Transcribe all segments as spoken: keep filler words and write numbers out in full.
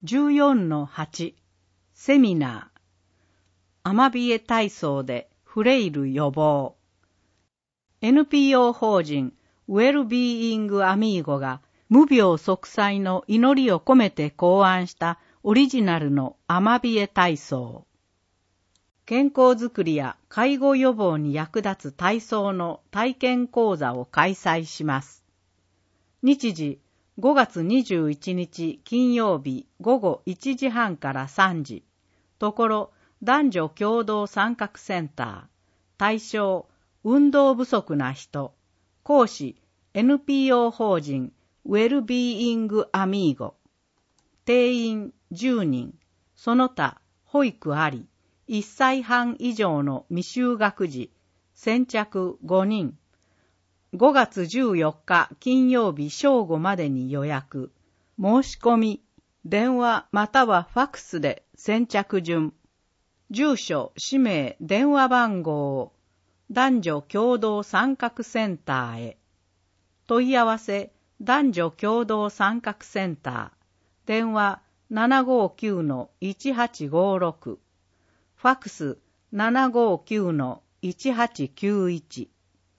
じゅうよんのはち セミナーアマビエ体操でフレイル予防 エヌピーオー 法人ウェルビーイングアミーゴが無病息災の祈りを込めて考案したオリジナルのアマビエ体操。健康づくりや介護予防に役立つ体操の体験講座を開催します。日時ごがつにじゅういちにち金曜日ごごいちじはんからさんじ。ところ男女共同参画センター。対象運動不足な人。講師 エヌピーオー 法人ウェルビーイングアミーゴ。定員じゅうにん。その他保育あり。いっさいはん以上の未就学児。先着ごにん。ごがつじゅうよっか金曜日正午までに予約。申し込み、電話またはファクスで先着順。住所、氏名、電話番号を男女共同参画センターへ。問い合わせ、男女共同参画センター。電話 ななごきゅうのいちはちごろく。ファクス ななごきゅうのいちはちきゅういち。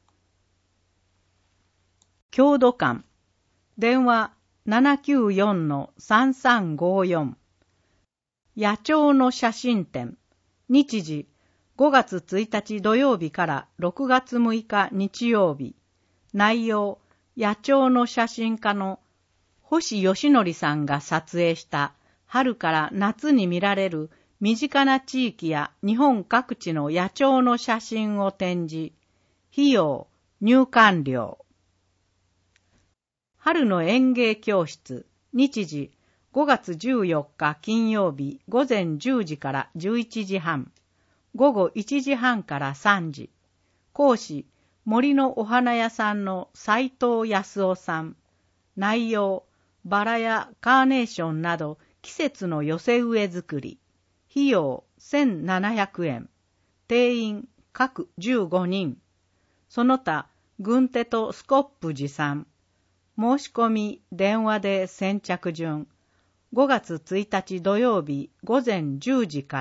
郷土館。電話 ななきゅうよんのさんさんごよん。野鳥の写真展。日時ごがつついたち土曜日からろくがつむいか日曜日。内容、野鳥の写真家の星義則さんが撮影した春から夏に見られる身近な地域や日本各地の野鳥の写真を展示。費用、入館料。春の園芸教室。日時ごがつじゅうよっか金曜日ごぜんじゅうじからじゅういちじはん。ごごいちじはんからさんじ。講師、森のお花屋さんの斉藤康夫さん。内容、バラやカーネーションなど季節の寄せ植え作り。費用せんななひゃくえん。定員各じゅうごにん。その他、軍手とスコップ持参。申し込み、電話で先着順。ごがつついたち土曜日ごぜんじゅうじから。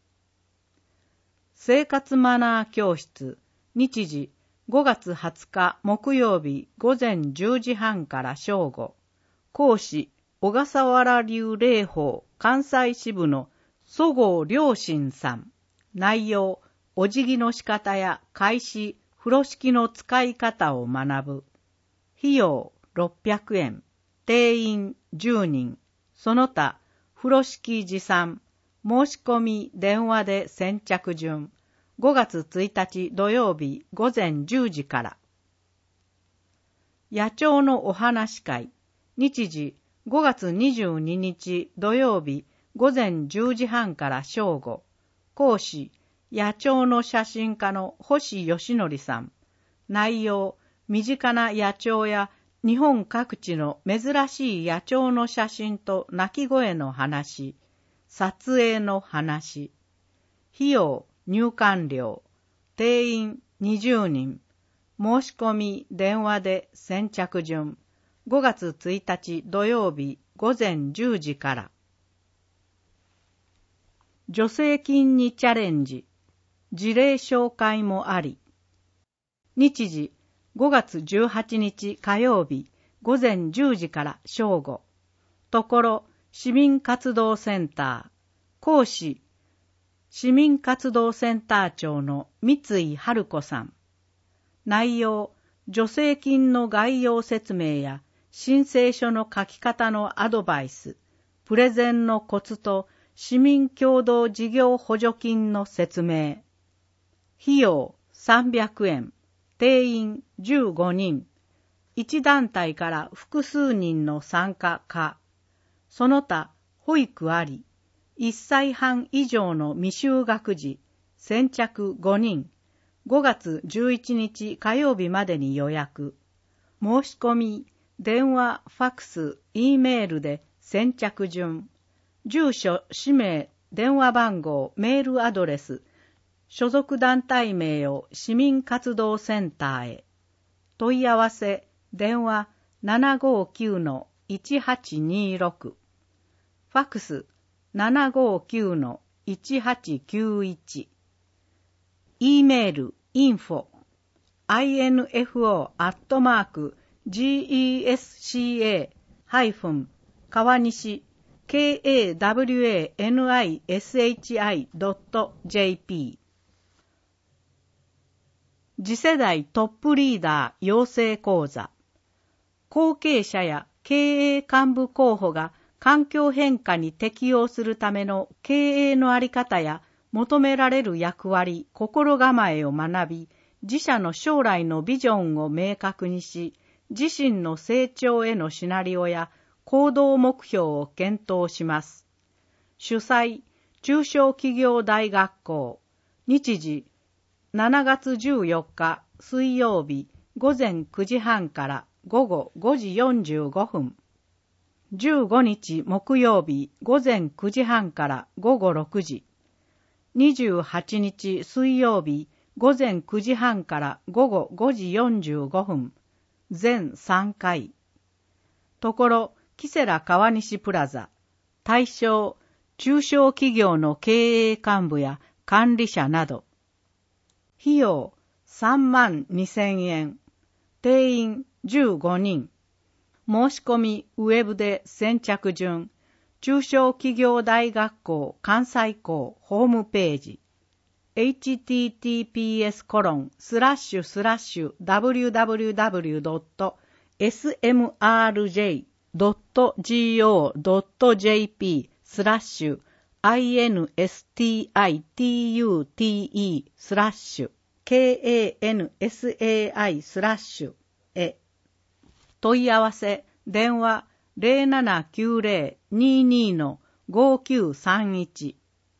生活マナー教室。日時ごがつはつか木曜日ごぜんじゅうじはんから正午。講師、小笠原流霊法関西支部の十郷良心さん。内容、お辞儀の仕方や開始、風呂敷の使い方を学ぶ。費用ろっぴゃくえん。定員じゅうにん。その他、風呂敷持参。申し込み電話で先着順。ごがつついたち土曜日ごぜんじゅうじから。野鳥のお話会。日時ごがつにじゅうににち土曜日ごぜんじゅうじはんから正午。講師、野鳥の写真家の星義則さん。内容、身近な野鳥や日本各地の珍しい野鳥の写真と鳴き声の話、撮影の話。費用、入館料。定員にじゅうにん。申し込み電話で先着順。ごがつついたち土曜日ごぜんじゅうじから。助成金にチャレンジ。事例紹介もあり。日時ごがつじゅうはちにち火曜日ごぜんじゅうじから正午。ところ市民活動センター。講師、市民活動センター長の三井春子さん。内容、助成金の概要説明や申請書の書き方のアドバイス、プレゼンのコツと市民共同事業補助金の説明。費用さんびゃくえん。定員じゅうごにん。一団体から複数人の参加か。その他、保育あり。いっさいはん以上の未就学児。先着ごにん。ごがつじゅういちにち火曜日までに予約。申し込み、電話、ファクス、Eメールで先着順。住所、氏名、電話番号、メールアドレス。所属団体名を市民活動センターへ。問い合わせ、電話 ななごきゅうのいちはちにろく。 ファクス ななごーきゅうのいちはちきゅういち、E メール インフォ アイエヌエフオー アットマーク ジーイーエスシーエー ハイフン川西 ケーエーダブリューエーエヌアイエスエイチアイ ドット ジェーピー。次世代トップリーダー養成講座。後継者や経営幹部候補が環境変化に適応するための経営の在り方や求められる役割、心構えを学び、自社の将来のビジョンを明確にし、自身の成長へのシナリオや行動目標を検討します。主催、中小企業大学校。日時、しちがつじゅうよっか水曜日午前くじはんから午後ごじよんじゅうごふん。じゅうごにち木曜日午前くじはんから午後ろくじ。にじゅうはちにち水曜日午前くじはんから午後ごじよんじゅうごふん。全さんかい。ところ、キセラ川西プラザ。対象、中小企業の経営幹部や管理者など。費用さんまんにせんえん。定員じゅうごにん。申し込みウェブで先着順。中小企業大学校関西校ホームページ。エイチティーティーピーエスコロンスラッシュスラッシュダブリュダブリュダブリュドットエスエムアールジェイドットジーオードットジェーピースラッシュアイエヌエスティーアイティーユーティーイースラッシュケーエーエヌエスエーアイスラッシュへ。問い合わせ電話ゼロななきゅうゼロににのごきゅうさんいち。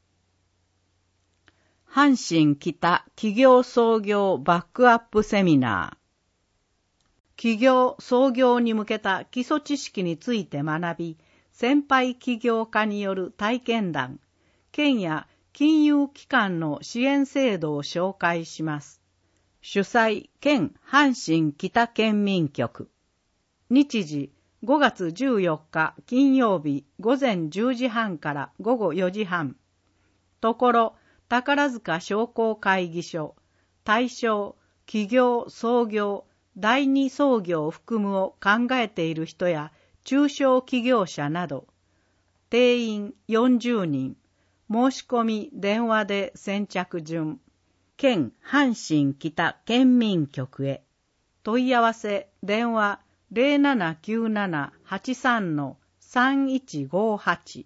阪神北企業創業バックアップセミナー。企業創業に向けた基礎知識について学び、先輩起業家による体験談、県や金融機関の支援制度を紹介します。主催、県阪神北県民局。日時、ごがつじゅうよっか金曜日午前じゅうじはんから午後よじはん。ところ、宝塚商工会議所。対象、企業創業、第二創業を含むを考えている人や中小企業者など。定員よんじゅうにん。申し込み電話で先着順。県阪神北県民局へ。問い合わせ電話ゼロななきゅうななはちさんのさんいちごはち。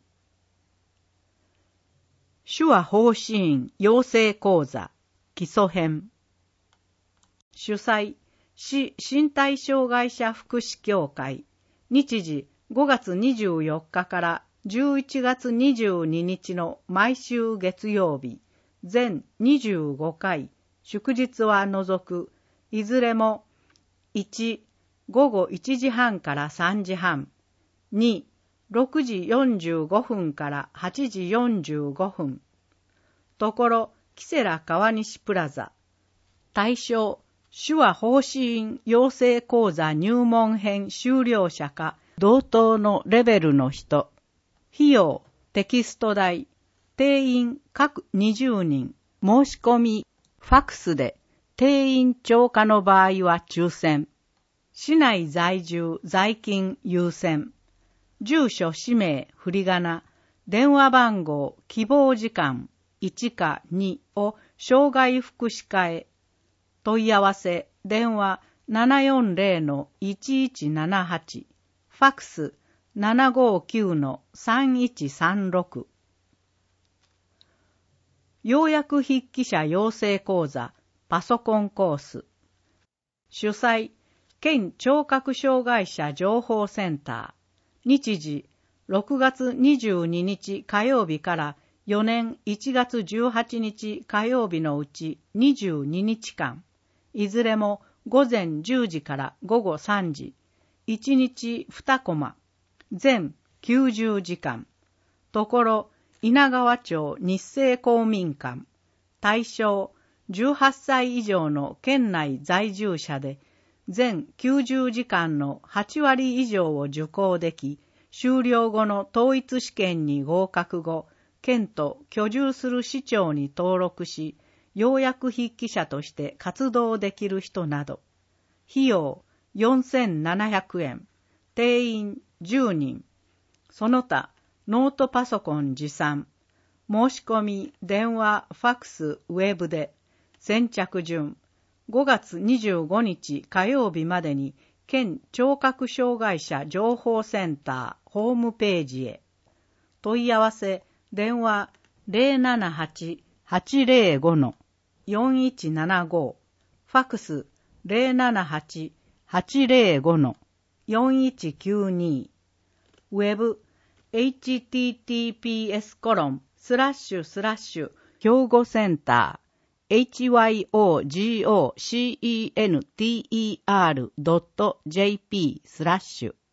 手話奉仕員養成講座基礎編。主催、市身体障害者福祉協会。日時ごがつにじゅうよっかからじゅういちがつにじゅうににちの毎週月曜日。全にじゅうごかい。祝日は除く。いずれもいち、ごごいちじはんからさんじはん。に、ろくじよんじゅうごふんからはちじよんじゅうごふん。ところ、キセラ川西プラザ。対象、手話奉仕員養成講座入門編修了者か同等のレベルの人。費用、テキスト代。定員各にじゅうにん。申し込み、ファクスで。定員超過の場合は抽選。市内在住、在勤優先。住所、氏名、振り仮名、電話番号、希望時間、いちかにを障害福祉課へ。問い合わせ、電話ななよんゼロのいちいちななはち。ファクスななごきゅうのさんいちさんろく。要約筆記者養成講座、パソコンコース。主催、県聴覚障害者情報センター。日時、ろくがつにじゅうににち火曜日からよねんいちがつじゅうはちにち火曜日のうちにじゅうににちかん。いずれも午前じゅうじから午後さんじ。いちにちにコマ。全きゅうじゅうじかん。ところ、稲川町日生公民館。対象、じゅうはっさい以上の県内在住者で、全きゅうじゅうじかんのはちわり以上を受講でき、 修了後の統一試験に合格後、県と居住する市町に登録し、要約筆記者として活動できる人など、費用よんせんななひゃくえん、定員じゅうにん、その他ノートパソコン持参、申し込み、電話、ファックス、ウェブで、先着順、ごがつにじゅうごにち火曜日までに、県聴覚障害者情報センターホームページへ。問い合わせ、電話 ゼロななはち はちゼロご よんいちななご、ファックス ゼロななはち はちゼロご よんいちきゅうに、ウェブ エイチティーティーピーエス コロンスラッシュスラッシュ兵庫センター エイチワイオージーオーシーイーエヌティーイーアールドットジェーピー スラッシュ